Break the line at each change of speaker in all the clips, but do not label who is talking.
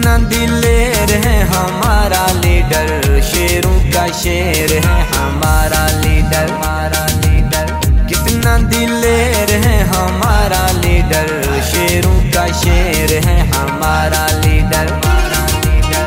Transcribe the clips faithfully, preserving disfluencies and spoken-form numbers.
कितना दिलेर है हमारा लीडर, शेरों का शेर है हमारा लीडर, हमारा लीडर। कितना दिलेर है हमारा लीडर, शेरों का शेर है हमारा लीडर, हमारा लीडर।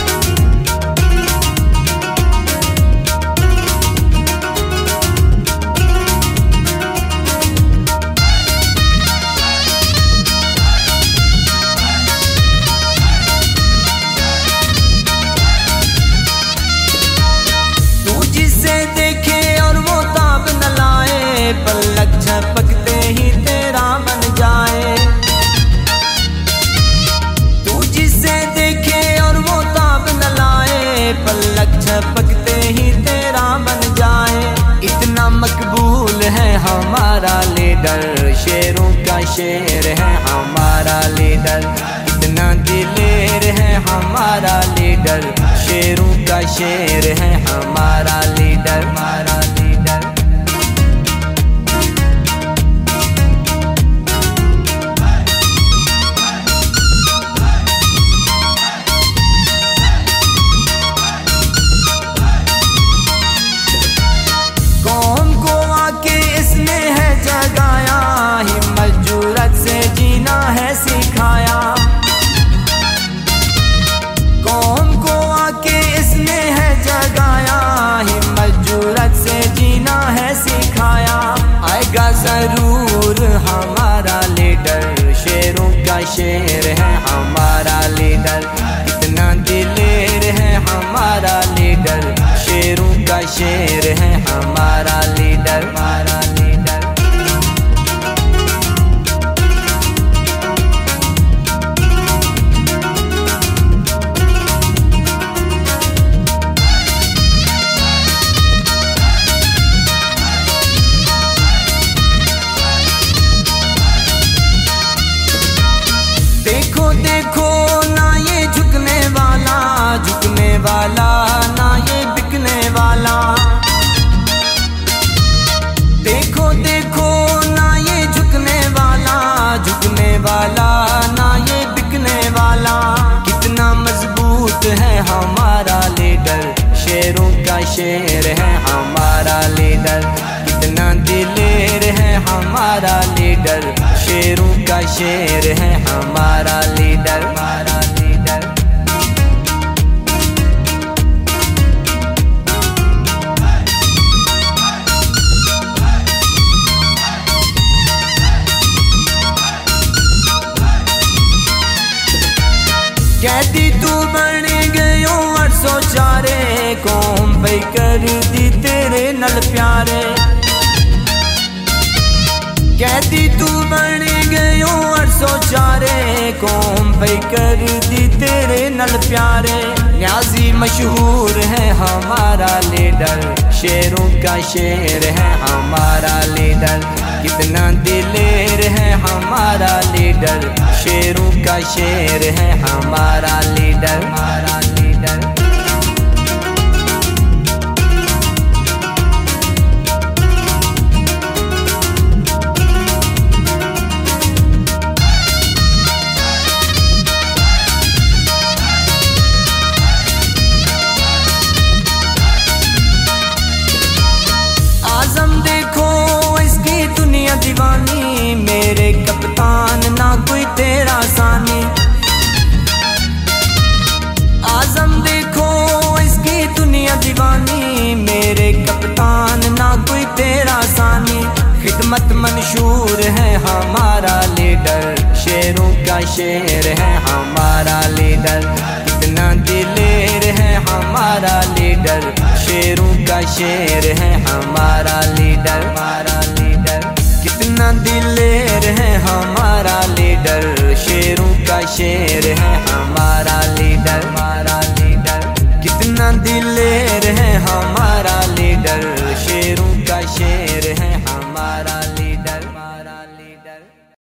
पलक झपकते ही तेरा बन जाए, तू जिसे देखे और वो ताब न लाए, पलक झपकते ही तेरा बन जाए। इतना मकबूल है हमारा लीडर, शेरों का शेर है हमारा लीडर। इतना दिलेर है हमारा लीडर, शेरों का शेर है हमारा लीडर, हमारा लीडर। सिखाया कौम को आके इसने है जगाया, हिम्मत जुर्रत से जीना है सिखाया। आएगा जरूर हमारा लीडर, शेरों का शेर है हमारा लीडर। इतना दिलेर है हमारा लीडर, शेरों का शेर है हमारा लीडर, हमारा लीडर। देखो देखो ना ये झुकने वाला, झुकने वाला ना ये बिकने वाला। देखो देखो ना ये झुकने वाला, झुकने वाला ना ये बिकने वाला। कितना मजबूत है हमारा लीडर, शेरों का शेर है हमारा लीडर। कितना दिलेर है हमारा लीडर, शेरों का शेर है हमारा लीडर, हमारा लीडर। कहती तू बन गयो अरसो चारे, कौम पे कर दी तेरे नल प्यारे। कहती तू बन गयो अरसो चारे, कौम पे कर दी तेरे नल प्यारे। न्याजी मशहूर है हमारा लीडर, शेरों का शेर है हमारा लीडर। कितना दिलेर है हमारा लीडर, शेरों का शेर है हमारा लीडर, हमारा लीडर। दीवानी मेरे कप्तान ना कोई तेरा सानी। आजम देखो इसकी दुनिया दीवानी, मेरे कप्तान ना कोई तेरा सानी। खिदमत मंशूर है हमारा लीडर, शेरों का शेर है हमारा लीडर। कितना दिलेर है हमारा लीडर, शेरों का शेर है हमारा लीडर, हमारा लीडर। कितना दिलेर है हमारा लीडर, शेरों का शेर है हमारा